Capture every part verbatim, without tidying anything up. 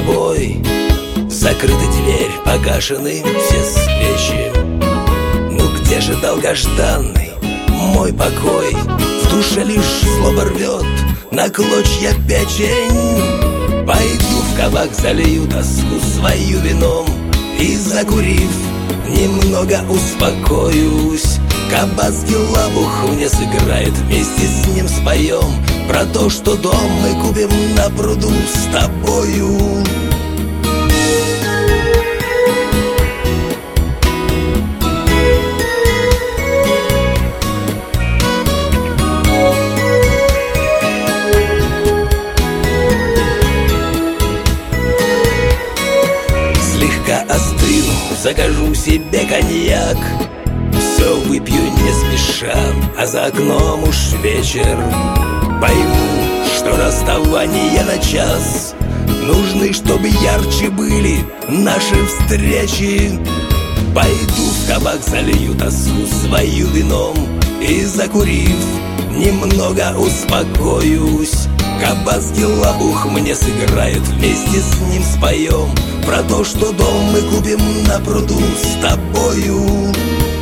тобой. Закрыта дверь, погашены все свечи. Ну где же долгожданный мой покой? В душе лишь злоба рвет на клочья печень. Пойду в кабак, залью тоску свою вином и, закурив, немного успокоюсь. Кабацкий лабух мне сыграет, вместе с ним споем про то, что дом мы купим на пруду с тобою. Слегка остыну, закажу себе коньяк, все выпью не спеша, а за окном уж вечер. Пойму, что расставания на час нужны, чтобы ярче были наши встречи. Пойду в кабак, залью тоску свою вином и, закурив, немного успокоюсь. Кабацкий лабух мне сыграет, вместе с ним споем про то, что дом мы купим на пруду с тобою.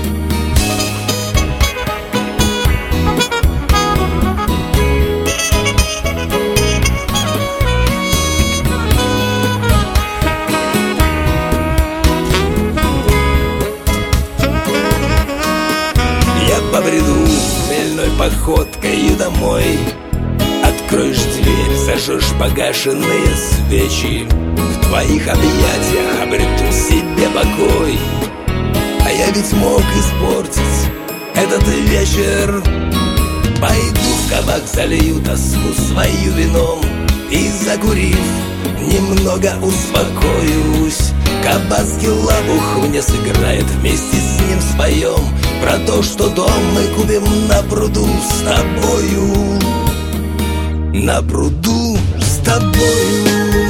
Побреду хмельной походкой домой. Откроешь дверь, зажжешь погашенные свечи. В твоих объятиях обрету себе покой. А я ведь мог испортить этот вечер. Пойду в кабак, залью тоску свою вином и, закурив, немного успокоюсь. Кабацкий лабух мне сыграет, вместе с ним споем про то, что дом мы купим на пруду с тобою. На пруду с тобою.